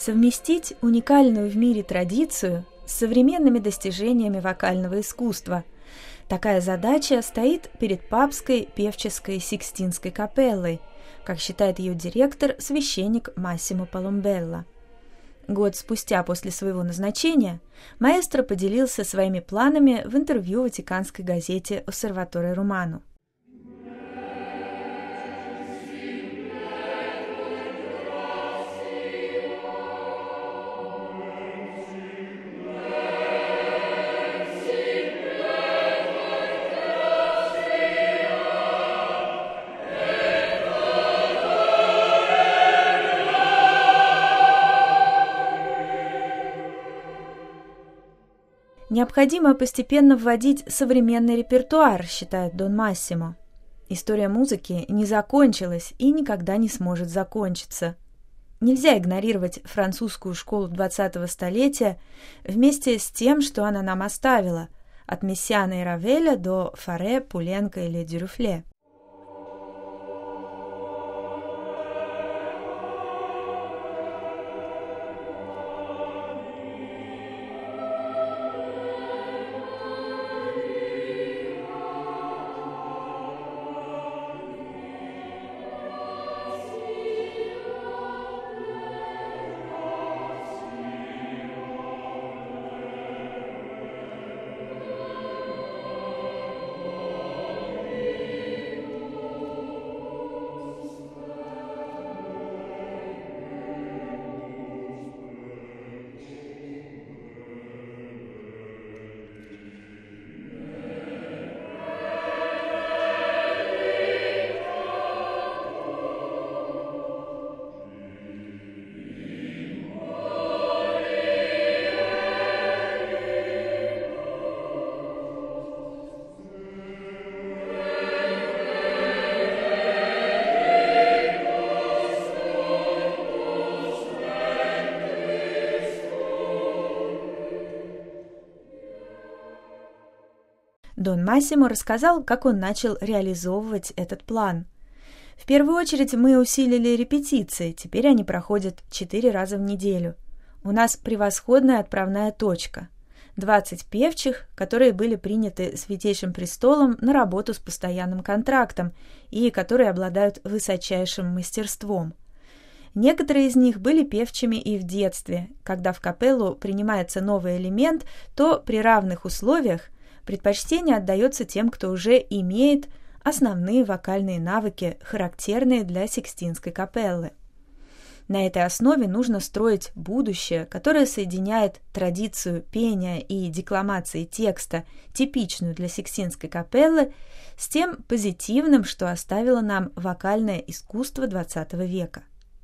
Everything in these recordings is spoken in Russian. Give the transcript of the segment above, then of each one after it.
Совместить уникальную в мире традицию с современными достижениями вокального искусства. Такая задача стоит перед Папской певческой Сикстинской капеллой, как считает ее директор, священник Массимо Полумбелло. Год спустя после своего назначения маэстро поделился своими планами в интервью ватиканской газете «Осерваторе Романо». Необходимо постепенно вводить современный репертуар, считает Дон Массимо. История музыки не закончилась и никогда не сможет закончиться. Нельзя игнорировать французскую школу 20-го столетия вместе с тем, что она нам оставила, от Мессиана и Равеля до Фаре, Пуленко или Дюрюфле. Дон Массимо рассказал, как он начал реализовывать этот план. В первую очередь мы усилили репетиции, теперь они проходят 4 раза в неделю. У нас превосходная отправная точка. 20 певчих, которые были приняты Святейшим Престолом на работу с постоянным контрактом и которые обладают высочайшим мастерством. Некоторые из них были певчими и в детстве. Когда в капеллу принимается новый элемент, то при равных условиях предпочтение отдается тем, кто уже имеет основные вокальные навыки, характерные для Сикстинской капеллы. На этой основе нужно строить будущее, которое соединяет традицию пения и декламации текста, типичную для Сикстинской капеллы, с тем позитивным, что оставило нам вокальное искусство XX века.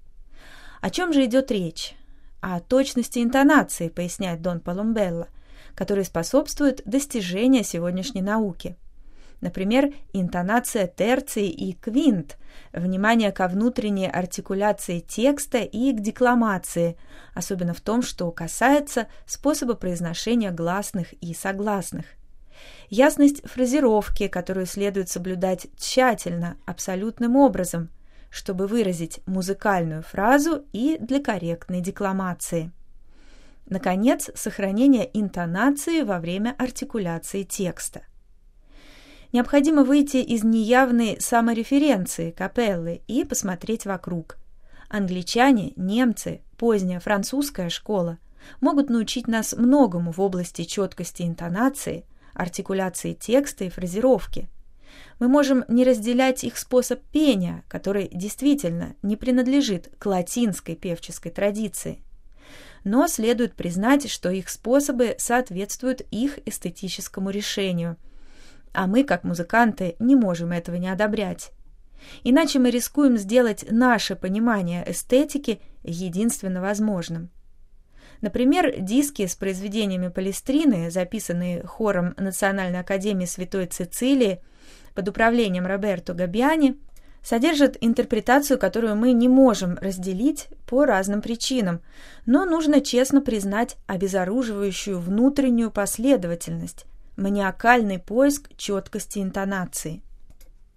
О чем же идет речь? О точности интонации, поясняет Дон Полумбелло, которые способствуют достижению сегодняшней науки. Например, интонация терций и квинт, внимание ко внутренней артикуляции текста и к декламации, особенно в том, что касается способа произношения гласных и согласных. Ясность фразировки, которую следует соблюдать тщательно, абсолютным образом, чтобы выразить музыкальную фразу и для корректной декламации. Наконец, сохранение интонации во время артикуляции текста. Необходимо выйти из неявной самореференции капеллы и посмотреть вокруг. Англичане, немцы, поздняя французская школа могут научить нас многому в области четкости интонации, артикуляции текста и фразировки. Мы можем не разделять их способ пения, который действительно не принадлежит к латинской певческой традиции. Но следует признать, что их способы соответствуют их эстетическому решению, а мы, как музыканты, не можем этого не одобрять. Иначе мы рискуем сделать наше понимание эстетики единственно возможным. Например, диски с произведениями Палестрины, записанные хором Национальной академии Святой Цицилии под управлением Роберто Габбиани, содержат интерпретацию, которую мы не можем разделить по разным причинам, но нужно честно признать обезоруживающую внутреннюю последовательность, маниакальный поиск четкости интонации.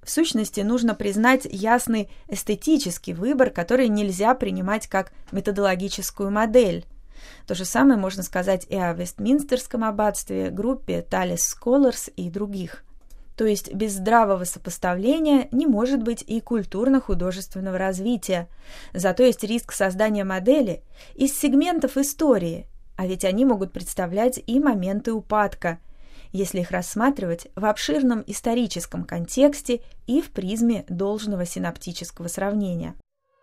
В сущности, нужно признать ясный эстетический выбор, который нельзя принимать как методологическую модель. То же самое можно сказать и о Вестминстерском аббатстве, группе Thales Scholars и других. То есть без здравого сопоставления не может быть и культурно-художественного развития. Зато есть риск создания модели из сегментов истории, а ведь они могут представлять и моменты упадка, если их рассматривать в обширном историческом контексте и в призме должного синоптического сравнения.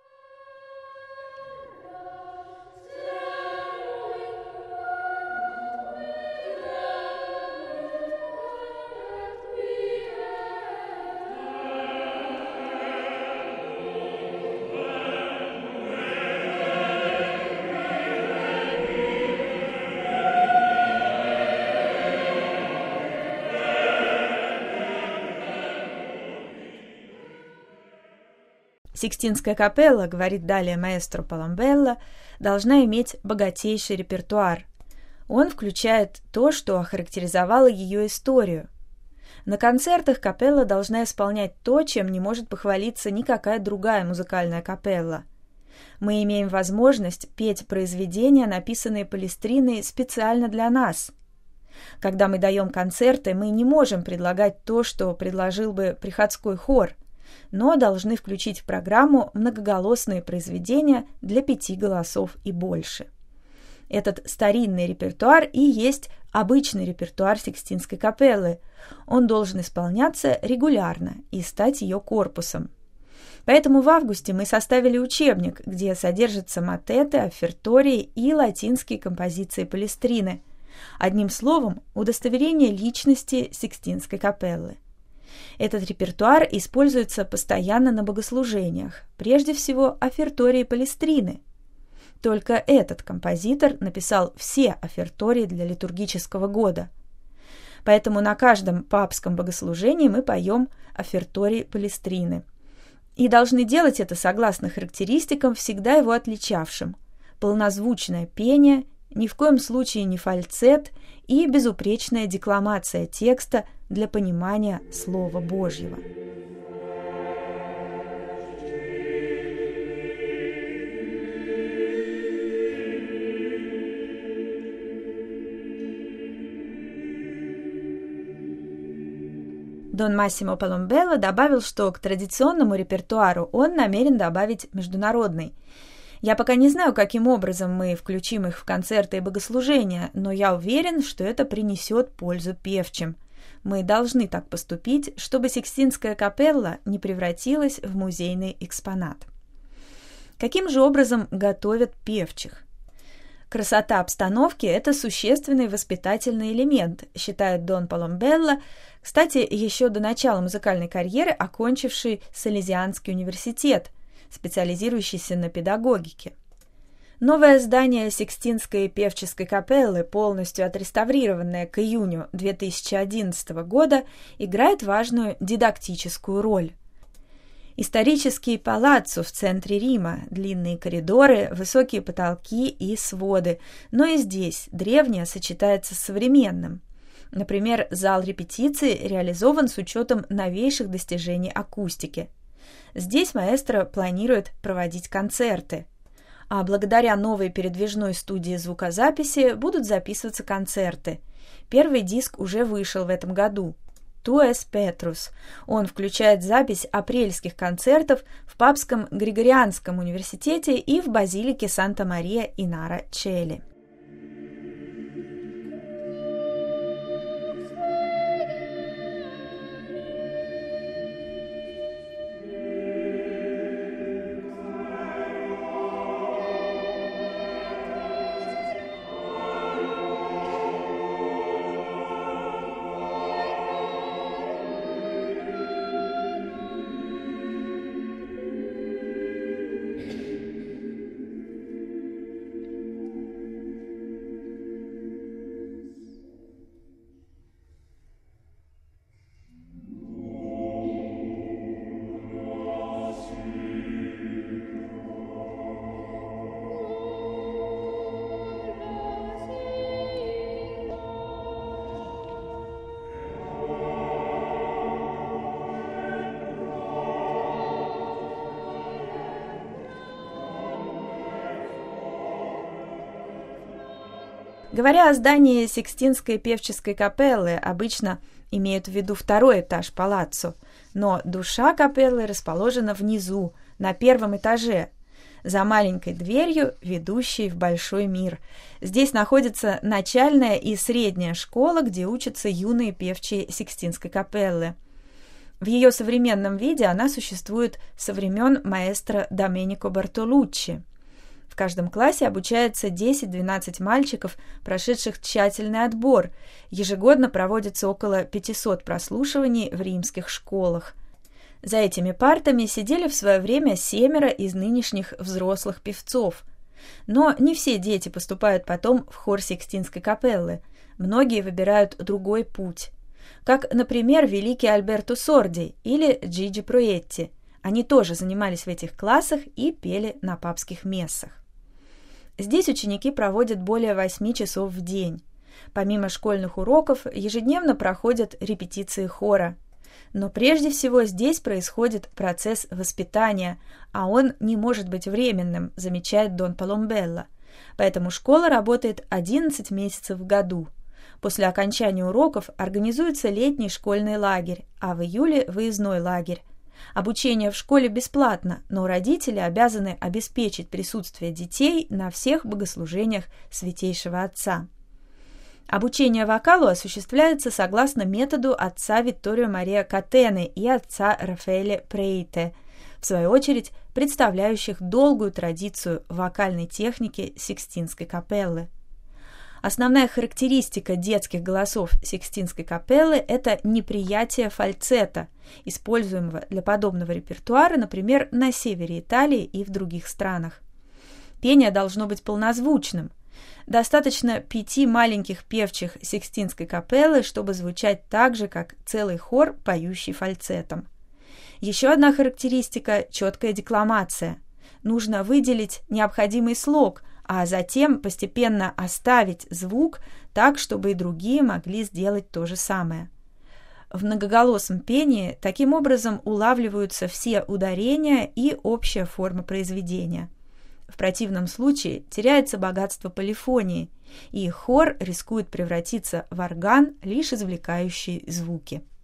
Сикстинская капелла, говорит далее маэстро Поломбелло, должна иметь богатейший репертуар. Он включает то, что охарактеризовало ее историю. На концертах капелла должна исполнять то, чем не может похвалиться никакая другая музыкальная капелла. Мы имеем возможность петь произведения, написанные Палестриной специально для нас. Когда мы даем концерты, мы не можем предлагать то, что предложил бы приходской хор, но должны включить в программу многоголосные произведения для 5 голосов и больше. Этот старинный репертуар и есть обычный репертуар Сикстинской капеллы. Он должен исполняться регулярно и стать ее корпусом. Поэтому в августе мы составили учебник, где содержатся мотеты, офертории и латинские композиции Палестрины. Одним словом, удостоверение личности Сикстинской капеллы. Этот репертуар используется постоянно на богослужениях, прежде всего офертории Палестрины. Только этот композитор написал все офертории для литургического года. Поэтому на каждом папском богослужении мы поем офертории Палестрины. И должны делать это согласно характеристикам, всегда его отличавшим. Полнозвучное пение, ни в коем случае не фальцет и безупречная декламация текста для понимания Слова Божьего. Дон Массимо Поломбелло добавил, что к традиционному репертуару он намерен добавить международный. Я пока не знаю, каким образом мы включим их в концерты и богослужения, но я уверен, что это принесет пользу певчим. Мы должны так поступить, чтобы Сикстинская капелла не превратилась в музейный экспонат. Каким же образом готовят певчих? Красота обстановки – это существенный воспитательный элемент, считает Дон Поломбелло, кстати, еще до начала музыкальной карьеры окончивший Салезианский университет, специализирующийся на педагогике. Новое здание Сикстинской певческой капеллы, полностью отреставрированное к июню 2011 года, играет важную дидактическую роль. Исторический палаццо в центре Рима, длинные коридоры, высокие потолки и своды, но и здесь древнее сочетается с современным. Например, зал репетиций реализован с учетом новейших достижений акустики. Здесь маэстро планирует проводить концерты. А благодаря новой передвижной студии звукозаписи будут записываться концерты. Первый диск уже вышел в этом году. «Туэс Петрус». Он включает запись апрельских концертов в Папском Григорианском университете и в базилике Санта-Мария-ин-Ара-Чели. Говоря о здании Сикстинской певческой капеллы, обычно имеют в виду второй этаж палаццо, но душа капеллы расположена внизу, на первом этаже, за маленькой дверью, ведущей в большой мир. Здесь находится начальная и средняя школа, где учатся юные певчие Сикстинской капеллы. В ее современном виде она существует со времен маэстро Доменико Бартолуччи. В каждом классе обучается 10-12 мальчиков, прошедших тщательный отбор. Ежегодно проводится около 500 прослушиваний в римских школах. За этими партами сидели в свое время 7 из нынешних взрослых певцов. Но не все дети поступают потом в хор Сикстинской капеллы. Многие выбирают другой путь. Как, например, великий Альберто Сорди или Джиджи Проетти. Они тоже занимались в этих классах и пели на папских мессах. Здесь ученики проводят более 8 часов в день. Помимо школьных уроков, ежедневно проходят репетиции хора. Но прежде всего здесь происходит процесс воспитания, а он не может быть временным, замечает Дон Поломбелло. Поэтому школа работает 11 месяцев в году. После окончания уроков организуется летний школьный лагерь, а в июле выездной лагерь. Обучение в школе бесплатно, но родители обязаны обеспечить присутствие детей на всех богослужениях Святейшего Отца. Обучение вокалу осуществляется согласно методу отца Витторио Мария Катены и отца Рафаэля Прейте, в свою очередь представляющих долгую традицию вокальной техники Сикстинской капеллы. Основная характеристика детских голосов Сикстинской капеллы – это неприятие фальцета, используемого для подобного репертуара, например, на севере Италии и в других странах. Пение должно быть полнозвучным. Достаточно 5 маленьких певчих Сикстинской капеллы, чтобы звучать так же, как целый хор, поющий фальцетом. Еще одна характеристика – четкая декламация. Нужно выделить необходимый слог, а затем постепенно оставить звук так, чтобы и другие могли сделать то же самое. В многоголосом пении таким образом улавливаются все ударения и общая форма произведения. В противном случае теряется богатство полифонии, и хор рискует превратиться в орган, лишь извлекающий звуки.